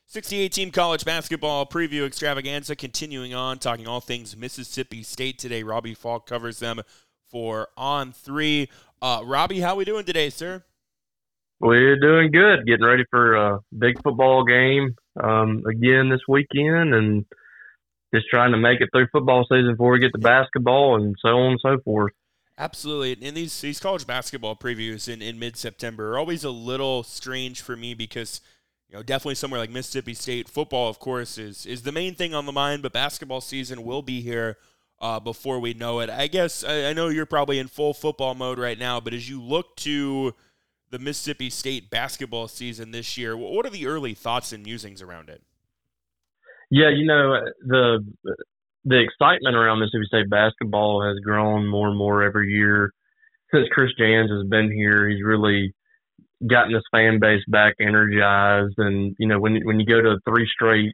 68 team college basketball preview extravaganza continuing on, talking all things Mississippi State today. Robbie Falk covers them for On 3. Robbie, how we doing today, sir? We're doing good. Getting ready for a big football game again this weekend, and just trying to make it through football season before we get to basketball and so on and so forth. Absolutely. And these college basketball previews in mid-September are always a little strange for me because, definitely somewhere like Mississippi State, football, of course, is the main thing on the mind, but basketball season will be here before we know it. I guess I know you're probably in full football mode right now, but as you look to the Mississippi State basketball season this year, what are the early thoughts and musings around it? Yeah, the excitement around Mississippi State basketball has grown more and more every year since Chris Jans has been here. He's really gotten this fan base back energized, and when you go to 3 straight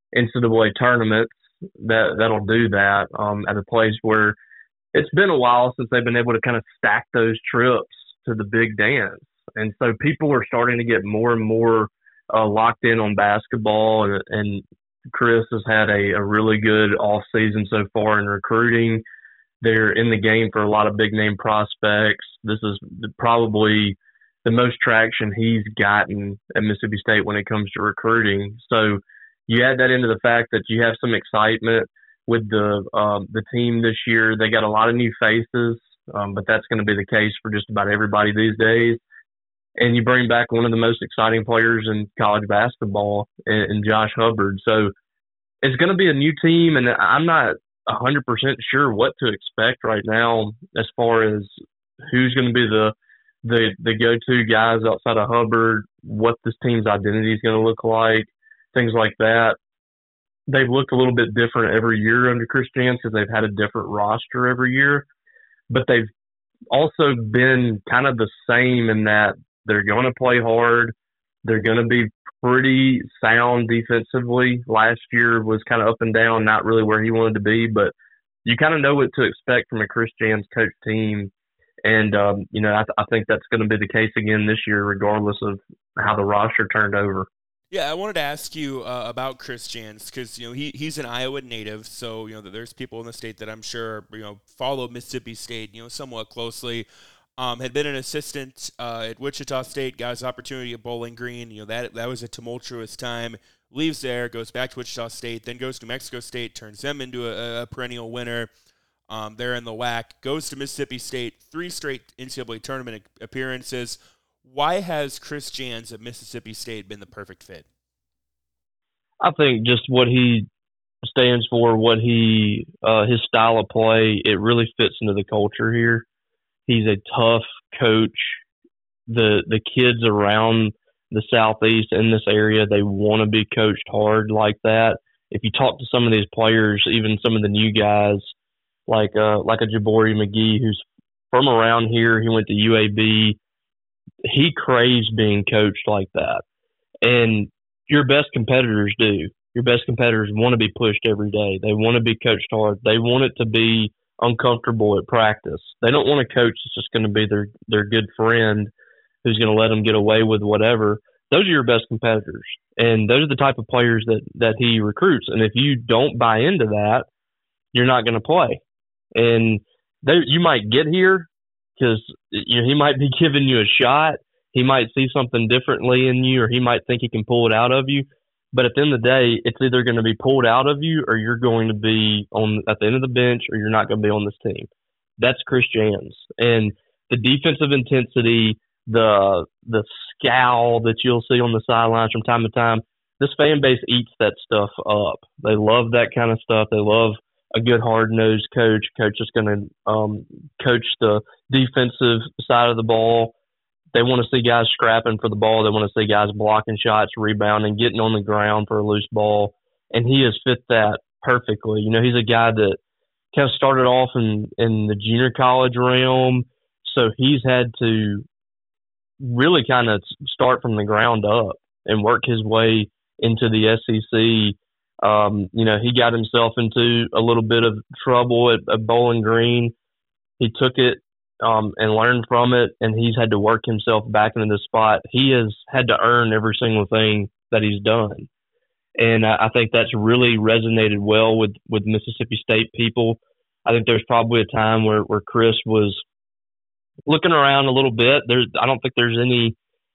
NCAA tournaments, that'll do that at a place where it's been a while since they've been able to kind of stack those trips to the big dance, and so people are starting to get more and more locked in on basketball, and Chris has had a really good off season so far in recruiting. They're in the game for a lot of big name prospects. This is probably the most traction he's gotten at Mississippi State when it comes to recruiting. So you add that into the fact that you have some excitement with the team this year. They got a lot of new faces, but that's going to be the case for just about everybody these days. And you bring back one of the most exciting players in college basketball in Josh Hubbard. So it's going to be a new team, and I'm not 100% sure what to expect right now as far as who's going to be the go-to guys outside of Hubbard, what this team's identity is going to look like, things like that. They've looked a little bit different every year under Chris Jans because they've had a different roster every year, but they've also been kind of the same in that they're going to play hard. They're going to be pretty sound defensively. Last year was kind of up and down, not really where he wanted to be, but you kind of know what to expect from a Chris Jans coach team. And, I think that's going to be the case again this year, regardless of how the roster turned over. Yeah, I wanted to ask you about Chris Jans because, he's an Iowa native, so, there's people in the state that I'm sure, follow Mississippi State, somewhat closely. Had been an assistant at Wichita State, got his opportunity at Bowling Green. That was a tumultuous time. Leaves there, goes back to Wichita State, then goes to New Mexico State, turns them into a perennial winner. They're in the WAC. Goes to Mississippi State, 3 straight NCAA tournament appearances. Why has Chris Jans at Mississippi State been the perfect fit? I think just what he stands for, what his style of play, it really fits into the culture here. He's a tough coach. The kids around the Southeast in this area, they want to be coached hard like that. If you talk to some of these players, even some of the new guys, like a Jabari McGee, who's from around here, he went to UAB. He craves being coached like that. And your best competitors do. Your best competitors want to be pushed every day. They want to be coached hard. They want it to be uncomfortable at practice. They don't want a coach that's just going to be their good friend who's going to let them get away with whatever. Those are your best competitors. And those are the type of players that he recruits. And if you don't buy into that, you're not going to play. And you might get here because he might be giving you a shot. He might see something differently in you, or he might think he can pull it out of you. But at the end of the day, it's either going to be pulled out of you, or you're going to be at the end of the bench, or you're not going to be on this team. That's Chris Jans. And the defensive intensity, the scowl that you'll see on the sidelines from time to time, this fan base eats that stuff up. They love that kind of stuff. They love a good hard-nosed coach. Coach is going to coach the defensive side of the ball. They want to see guys scrapping for the ball. They want to see guys blocking shots, rebounding, getting on the ground for a loose ball. And he has fit that perfectly. He's a guy that kind of started off in the junior college realm. So he's had to really kind of start from the ground up and work his way into the SEC. He got himself into a little bit of trouble at Bowling Green. He took it and learned from it, and he's had to work himself back into the spot. He has had to earn every single thing that he's done. And I think that's really resonated well with Mississippi State people. I think there's probably a time where Chris was looking around a little bit. I don't think there's any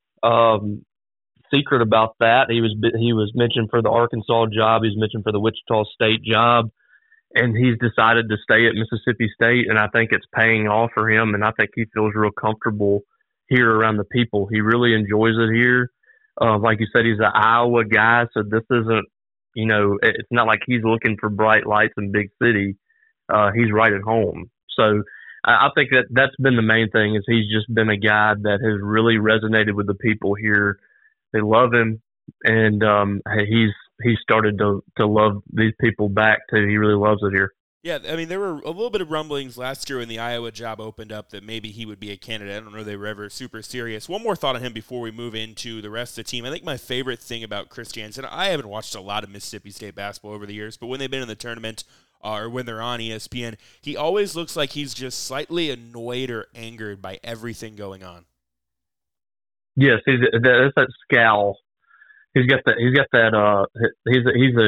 secret about that. He was mentioned for the Arkansas job. He's mentioned for the Wichita State job, and he's decided to stay at Mississippi State. And I think it's paying off for him. And I think he feels real comfortable here around the people. He really enjoys it here. Like you said, he's an Iowa guy, so this isn't, it's not like he's looking for bright lights in big city. He's right at home. So I think that's been the main thing, is he's just been a guy that has really resonated with the people here. They love him, and he's started to love these people back too. He really loves it here. Yeah, I mean, there were a little bit of rumblings last year when the Iowa job opened up that maybe he would be a candidate. I don't know if they were ever super serious. One more thought on him before we move into the rest of the team. I think my favorite thing about Chris Jansen, I haven't watched a lot of Mississippi State basketball over the years, but when they've been in the tournament or when they're on ESPN, he always looks like he's just slightly annoyed or angered by everything going on. Yes, that's that scowl. He's got that. He's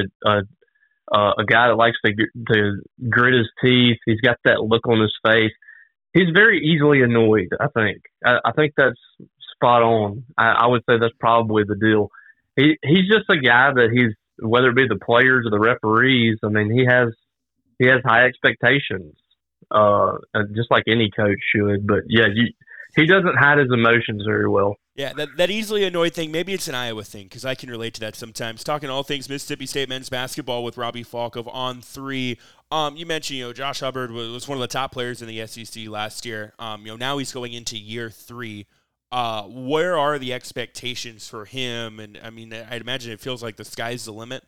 a guy that likes to grit his teeth. He's got that look on his face. He's very easily annoyed, I think. I think that's spot on. I would say that's probably the deal. He's just a guy that whether it be the players or the referees, I mean, he has high expectations, just like any coach should. But, yeah, he doesn't hide his emotions very well. Yeah, that easily annoyed thing, maybe it's an Iowa thing, because I can relate to that sometimes. Talking all things Mississippi State men's basketball with Robbie Falk of On3. You mentioned, Josh Hubbard was one of the top players in the SEC last year. Now he's going into year 3. Where are the expectations for him? And, I mean, I'd imagine it feels like the sky's the limit.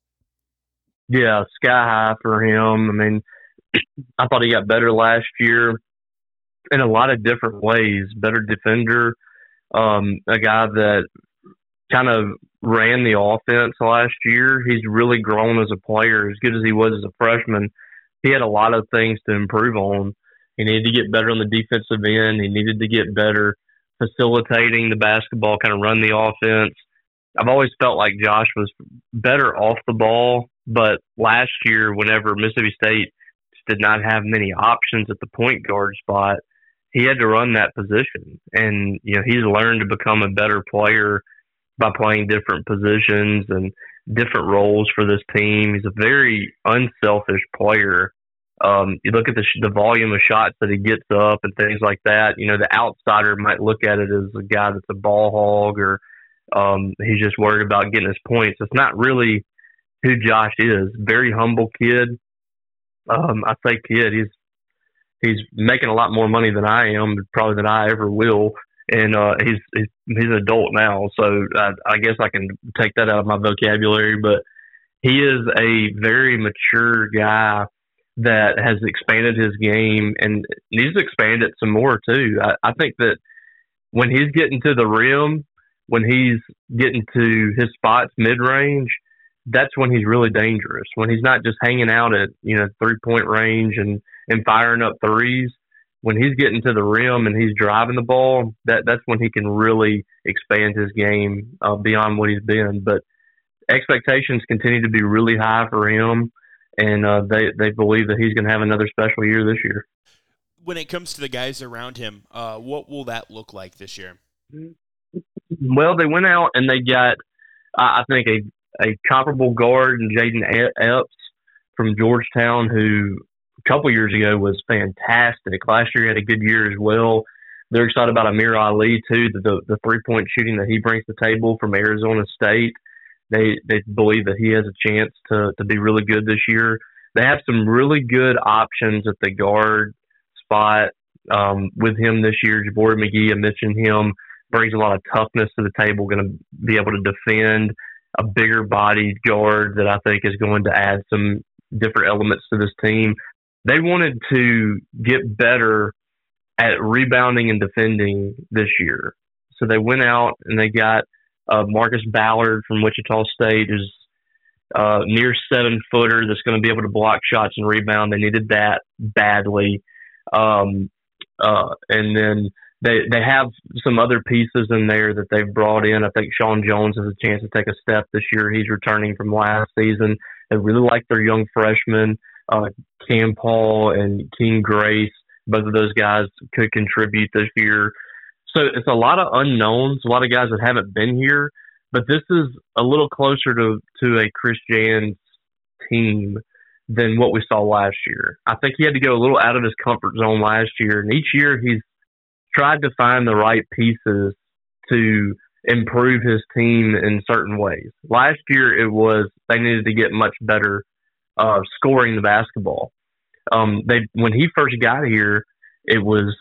Yeah, sky high for him. I mean, I thought he got better last year in a lot of different ways. Better defender. A guy that kind of ran the offense last year. He's really grown as a player. As good as he was as a freshman, he had a lot of things to improve on. He needed to get better on the defensive end. He needed to get better facilitating the basketball, kind of run the offense. I've always felt like Josh was better off the ball, but last year, whenever Mississippi State did not have many options at the point guard spot, he had to run that position. And, he's learned to become a better player by playing different positions and different roles for this team. He's a very unselfish player. You look at the volume of shots that he gets up and things like that. The outsider might look at it as a guy that's a ball hog, or he's just worried about getting his points. It's not really who Josh is. Very humble kid. I say kid, he's making a lot more money than I am, probably than I ever will. And he's an adult now, so I guess I can take that out of my vocabulary. But he is a very mature guy that has expanded his game and needs to expand it some more too. I think that when he's getting to the rim, when he's getting to his spots mid-range, that's when he's really dangerous. When he's not just hanging out at 3-point range and firing up threes, when he's getting to the rim and he's driving the ball, that's when he can really expand his game beyond what he's been. But expectations continue to be really high for him, and they believe that he's going to have another special year this year. When it comes to the guys around him, what will that look like this year? Well, they went out and they got, I think, a comparable guard in Jaden Epps from Georgetown, who a couple years ago was fantastic. Last year he had a good year as well. They're excited about Amir Ali too, the 3-point shooting that he brings to the table from Arizona State. They believe that he has a chance to be really good this year. They have some really good options at the guard spot with him this year. Jabari McGee, I mentioned him, brings a lot of toughness to the table, going to be able to defend. A bigger bodied guard that I think is going to add some different elements to this team. They wanted to get better at rebounding and defending this year. So they went out and they got Marcus Ballard from Wichita State, who's near 7-footer that's going to be able to block shots and rebound. They needed that badly. And then they have some other pieces in there that they've brought in. I think Sean Jones has a chance to take a step this year. He's returning from last season. They really like their young freshmen, Cam Paul and King Grace. Both of those guys could contribute this year. So it's a lot of unknowns, a lot of guys that haven't been here. But this is a little closer to a Chris Jans team than what we saw last year. I think he had to go a little out of his comfort zone last year, and each year he's tried to find the right pieces to improve his team in certain ways. Last year it was they needed to get much better scoring the basketball. When he first got here, it was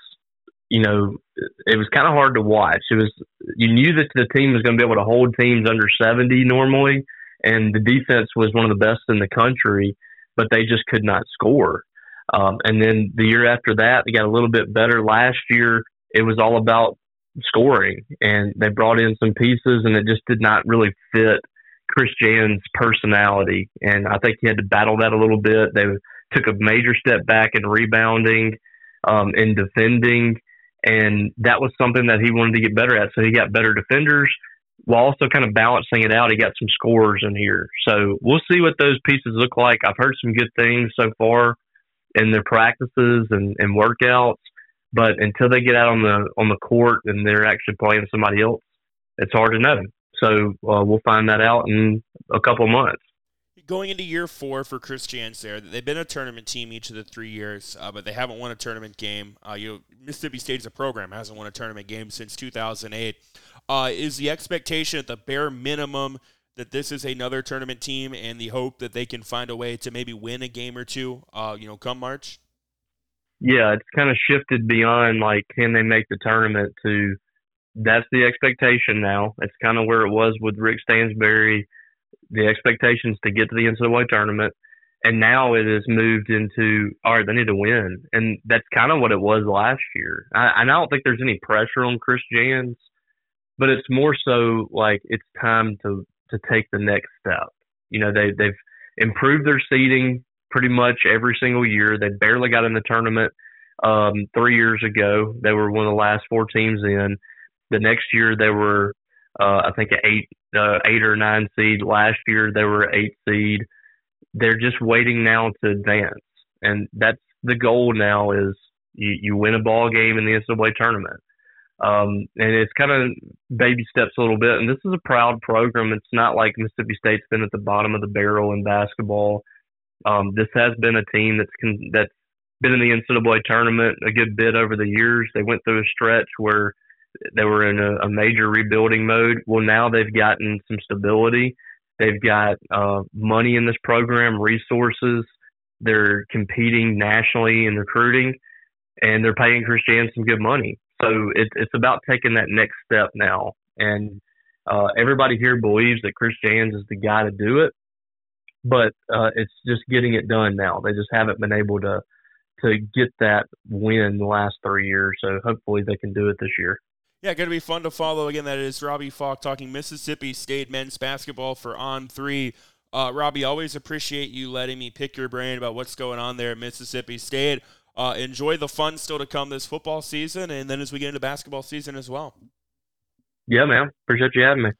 it was kind of hard to watch. You knew that the team was going to be able to hold teams under 70 normally, and the defense was one of the best in the country, but they just could not score. And then the year after that, they got a little bit better. Last year, it was all about scoring, and they brought in some pieces, and it just did not really fit Chris Jans' personality. And I think he had to battle that a little bit. They took a major step back in rebounding, in defending, and that was something that he wanted to get better at. So he got better defenders while also kind of balancing it out. He got some scorers in here. So we'll see what those pieces look like. I've heard some good things so far in their practices and workouts, but until they get out on the court and they're actually playing somebody else, it's hard to know. So we'll find that out in a couple of months. Going into year 4 for Chris Jans there, they've been a tournament team each of the 3 years, but they haven't won a tournament game. Mississippi State as a program hasn't won a tournament game since 2008. Is the expectation at the bare minimum that this is another tournament team and the hope that they can find a way to maybe win a game or two, come March? Yeah, it's kind of shifted beyond, can they make the tournament to that's the expectation now. It's kind of where it was with Rick Stansbury. The expectations to get to the NCAA tournament, and now it has moved into, all right, they need to win. And that's kind of what it was last year. I don't think there's any pressure on Chris Jans, but it's more so it's time to take the next step. They've improved their seeding pretty much every single year. They barely got in the tournament 3 years ago. They were one of the last 4 teams in. The next year they were I think an 8 or 9 seed. Last year they were 8 seed. They're just waiting now to advance, and that's the goal now. Is you win a ball game in the NCAA tournament, and it's kind of baby steps a little bit. And this is a proud program. It's not like Mississippi State's been at the bottom of the barrel in basketball. This has been a team that's been in the NCAA tournament a good bit over the years. They went through a stretch where they were in a major rebuilding mode. Well, now they've gotten some stability. They've got money in this program, resources. They're competing nationally in recruiting, and they're paying Chris Jans some good money. So it's about taking that next step now. And everybody here believes that Chris Jans is the guy to do it, but it's just getting it done now. They just haven't been able to get that win the last 3 years. So hopefully they can do it this year. Yeah, going to be fun to follow. Again, that is Robbie Falk talking Mississippi State men's basketball for On3. Robbie, always appreciate you letting me pick your brain about what's going on there at Mississippi State. Enjoy the fun still to come this football season, and then as we get into basketball season as well. Yeah, man. Appreciate you having me.